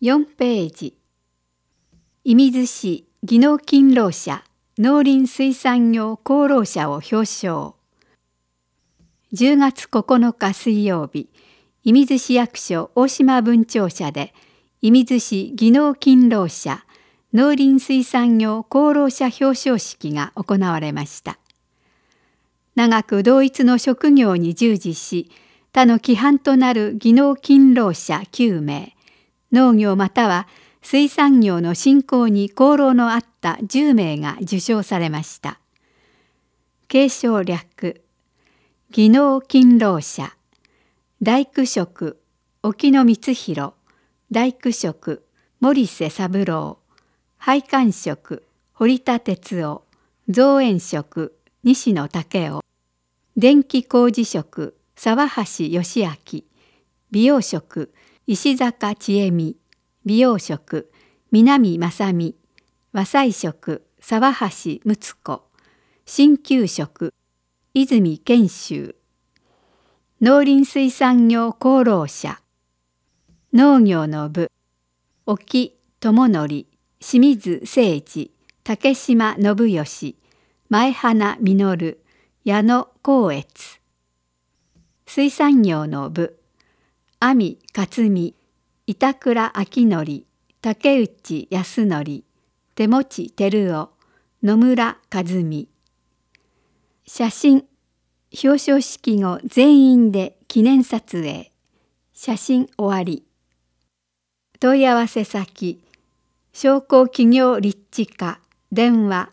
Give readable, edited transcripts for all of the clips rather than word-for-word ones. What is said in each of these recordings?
4ページ。射水市技能勤労者農林水産業功労者を表彰。10月9日水曜日、射水市役所大島分庁舎で射水市技能勤労者農林水産業功労者表彰式が行われました。長く同一の職業に従事し、他の規範となる技能勤労者9名、農業または水産業の振興に功労のあった10名が受賞されました。継承略、技能勤労者、大工職、沖野光弘、大工職、森瀬三郎、配管職、堀田哲夫、造園職、西野武夫、電気工事職、沢橋義明、美容職、石坂千恵美、美容職、南正美、和裁職、沢橋睦子、鍼灸職、泉賢秀、農林水産業功労者、農業の部、沖智則、清水誠二、竹島信義、前花実、矢野光悦。水産業の部、阿見克美、板倉明則、竹内康則、手持照夫、野村和美。写真、表彰式後全員で記念撮影。写真終わり。問い合わせ先、商工企業立地課、電話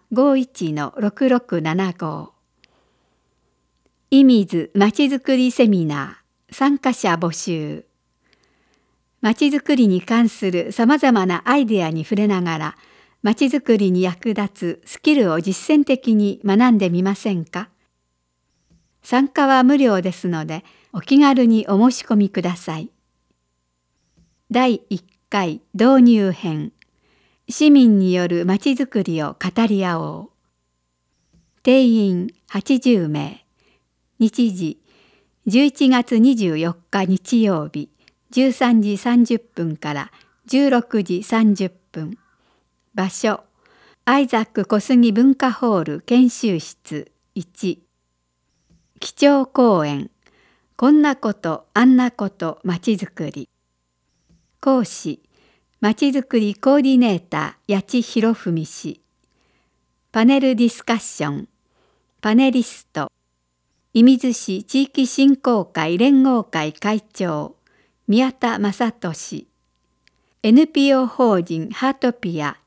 51-6675。射水まちづくりセミナー、参加者募集。まちづくりに関するさまざまなアイデアに触れながら、まちづくりに役立つスキルを実践的に学んでみませんか？参加は無料ですので、お気軽にお申し込みください。第1回導入編。市民によるまちづくりを語り合おう。定員80名。日時、11月24日日曜日、13時30分から16時30分。場所、アイザック小杉文化ホール研修室1。基調講演、こんなことあんなことまちづくり。講師、まちづくりコーディネーター八千博文氏。パネルディスカッション、パネリスト、射水市地域振興会連合会会長、宮田正俊。NPO 法人ハートピア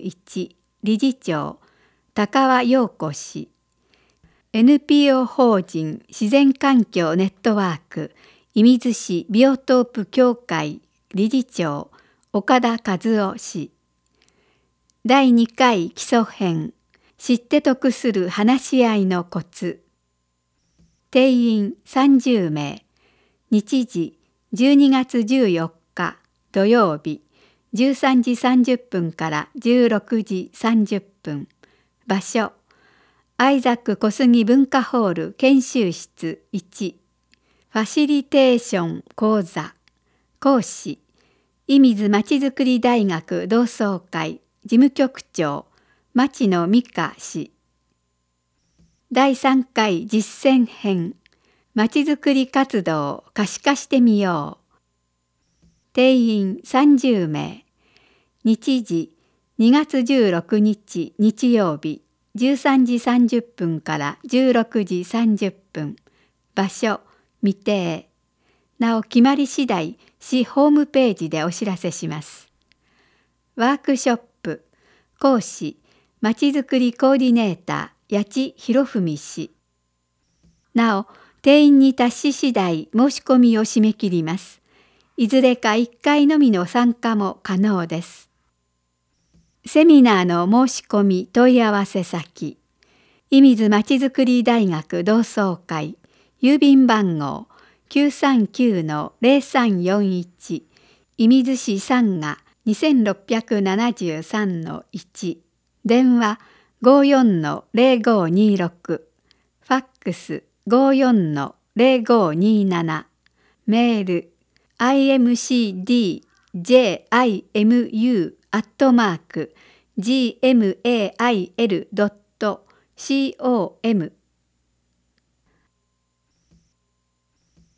21理事長、高輪陽子氏。NPO 法人自然環境ネットワーク射水市ビオトープ協会理事長、岡田和夫氏。第2回基礎編、知って得する話し合いのコツ。定員30名。日時、12月14日土曜日、13時30分から16時30分。場所、アイザック小杉文化ホール研修室1。ファシリテーション講座。講師、射水まちづくり大学同窓会事務局長、町野美香氏。第3回実践編、まちづくり活動を可視化してみよう。定員30名。日時、2月16日日曜日、13時30分から16時30分。場所、未定。なお決まり次第、市ホームページでお知らせします。ワークショップ、講師、まちづくりコーディネーター、八千博文氏。なお、定員に達し次第申し込みを締め切ります。いずれか1回のみの参加も可能です。セミナーの申し込み問い合わせ先、射水まちづくり大学同窓会、郵便番号 939-0341、射水市三賀2673-1、電話 54-0526、ファックス 54-0527、メール imcd jimu@gmail.com